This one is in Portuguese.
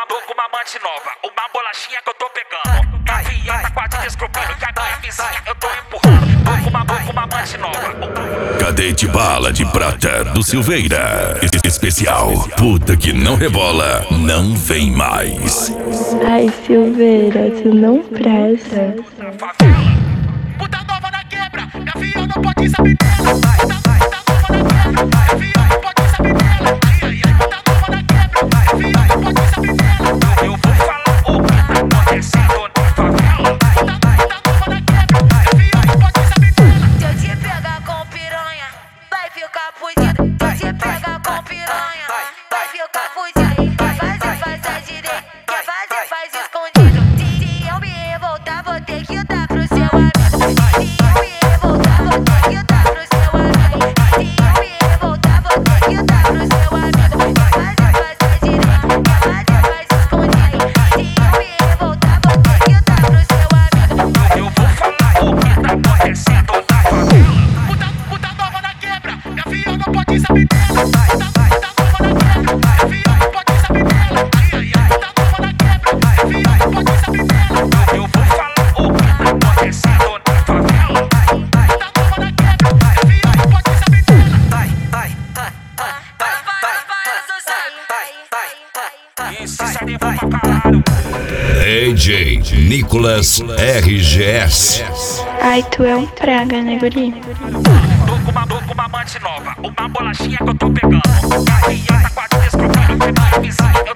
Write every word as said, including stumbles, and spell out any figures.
tô com uma amante nova, uma bolachinha que eu tô pegando. Gavinha tá quase descobrindo que a minha vizinha eu tô empurrando. Tô com uma, tô com uma amante nova. Cadete Bala de Prata do Silveira. Es- Especial, puta que não rebola, não vem mais. Ai, Silveira, tu não presta. Na favela, puta nova na quebra, gavião não pode saber dela. Puta, puta nova na quebra, gavião não pode saber dela. Ai, ai, ai, puta nova na quebra, gavião não pode saber dela. Eu vou falar o que tá acontecendo na favela. Puta, puta nova na quebra, gavião não pode saber dela. Se eu te pegar com piranha, vai ficar fudido. Se eu te pegar com piranha, vai ficar fudido. Quer fazer, faz a direita. Quer fazer, faz escondido. Se eu me revoltar, vou ter que dar pro seu amigo. Se eu me revoltar, vou ter que dar pro seu amigo. Se eu me revoltar, vou ter que dar pro seu amigo. Quer fazer, faz a direita. Quer fazer, faz escondido. Se eu me revoltar, vou ter que dar pro seu amigo. Eu vou falar o que tá acontecendo na favela. Puta, puta nova na quebra, gavião não pode saber dela. Puta, puta nova na quebra, gavião não pode saber dela. Ai, ai, ai, puta nova na quebra, gavião não pode saber dela. Eu vou falar o que tá acontecendo na favela. Puta nova na quebra, gavião não pode saber dela. E se sair vou pra caralho. D J Nicolas R G S. Ai, tu é um praga, né, guri? Tô com uma, tô com uma amante nova, uma bolachinha que eu tô pegando. Gavinha tá quase descobrindo que minha vizinha eu